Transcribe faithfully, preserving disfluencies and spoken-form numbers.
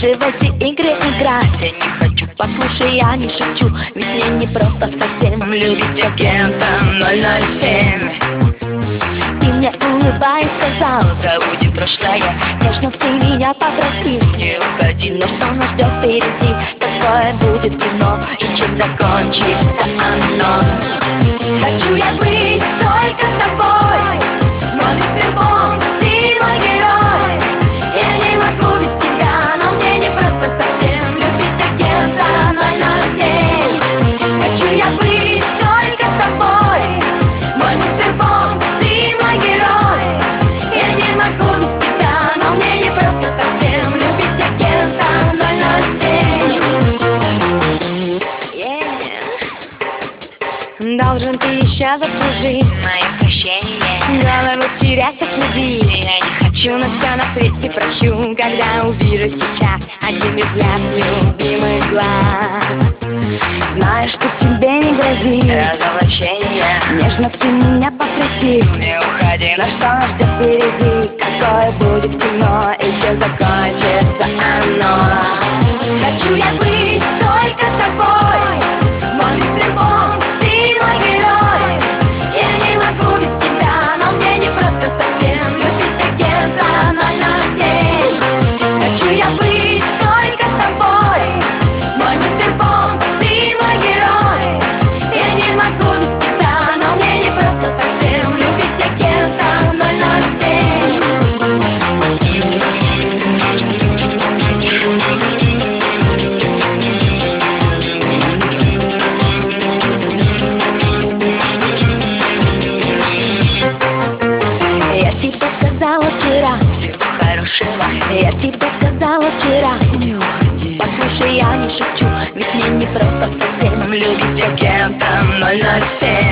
больше в эти игры играть. Я не хочу, послушай, я не шучу, ведь мне не просто совсем любить агента ноль ноль семь. Ты мне улыбаясь сказал, забудем прошлое, нежно ты меня попросил, не уходи, но что нас ждет впереди, какое будет кино и чем закончится оно. Хочу я быть только с тобой, мой мистер Бонд, ты мой герой. Я не могу без тебя, но мне не просто совсем любить агента ноль ноль семь. Хочу я быть только с тобой, мой мистер Бонд, ты мой герой. Я не могу без тебя, но мне не просто совсем любить агента ноль ноль семь. Yeah. Должен ты еще заслужить мое прощение, голову терять от любви я не хочу, но все на свете прощу, когда увижу сейчас один взгляд любимых глаз. Знаю, что тебе не грозит разоблачение, нежно ты меня попросил, не уходи, но что нас ждет впереди, какое будет кино и чем закончится оно. Хочу я быть только с тобой, мой мистер Бонд, ты мой герой. Я не могу без тебя, но мне не просто совсем любить агента ноль ноль семь. Хочу я быть только с тобой, мой мистер Бонд, ты мой герой. Я не могу без тебя, но мне не просто совсем любить агента ноль ноль семь. Я тебе сказала вчера всего хорошего, я тебе сказала вчера не уходи. Послушай, я не шучу, ведь мне не просто совсем любить агента ноль ноль семь.